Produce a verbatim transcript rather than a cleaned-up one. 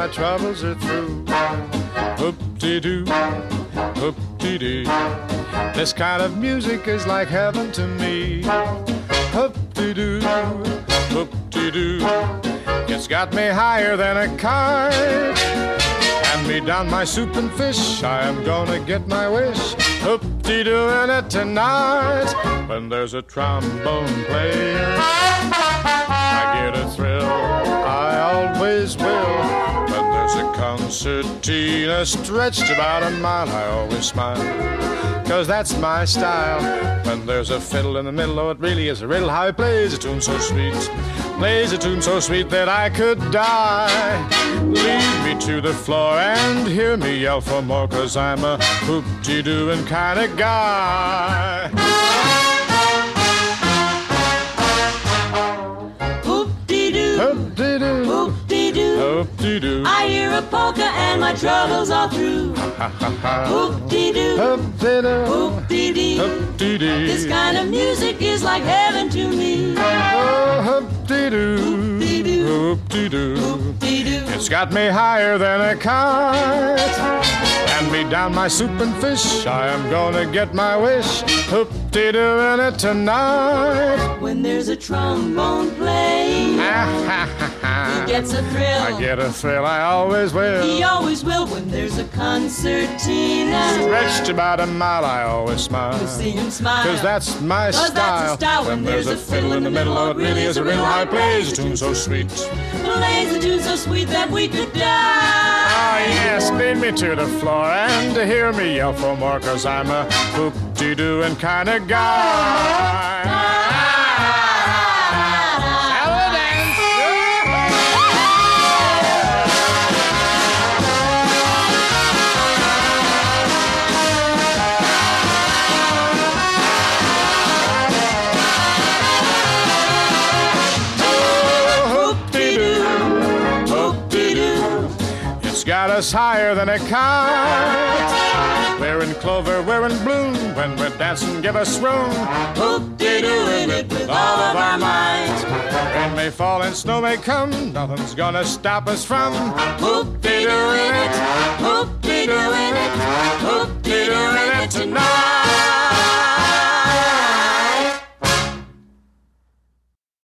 my troubles are through. Hoop-dee-doo, hoop-dee-dee. This kind of music is like heaven to me. Hoop-dee-doo, hoop-dee-doo. It's got me higher than a kite. Hand me down my soup and fish, I am gonna get my wish. Hoop-dee-doo in it tonight. When there's a trombone player, I get a thrill, I always will. When there's a concertina stretched about a mile, I always smile, 'cause that's my style. When there's a fiddle in the middle, oh, it really is a riddle how he plays a tune so sweet. Plays a tune so sweet that I could die. Lead me to the floor and hear me yell for more, 'cause I'm a hoop-dee-dooing kind of guy. Hoop-dee-doo, Hoop-dee-doo, hoop-dee-doo, hoop-dee-doo. I hear a polka and my troubles are through. Hoop-dee-doo, Hoop-dee-doo, hoop-dee-dee. hoop-dee-dee. This kind of music is like heaven to me. Oh, hoop-dee-doo, Hoop-dee-doo, hoop-dee-doo. hoop-dee-doo. It's got me higher than a kite. Hand me down my soup and fish, I am gonna get my wish. Hoop-dee-doo in it tonight. When there's a trombone playing, he gets a thrill. I get a thrill, I always will. He always will. When there's a concertina Stretched about a mile, I always smile, you see him smile. 'cause that's my 'Cause style. that's his style. When there's a fiddle in the middle, oh, it really is a riddle how he plays a tune so sweet. Plays a tune so sweet that we could die. Oh yes, lead me to the floor and hear me yell for more, 'cause I'm a hoop-dee-dooing kind of guy. Got us higher than a kite. We're in clover, we're in bloom. When we're dancing, give us room. Hoop-dee-doo-ing it with all of our might. Rain may fall and snow may come, nothing's gonna stop us from Hoop-dee-doo-ing it, hoop-dee-doo-ing it, hoop-dee-doo-ing it tonight.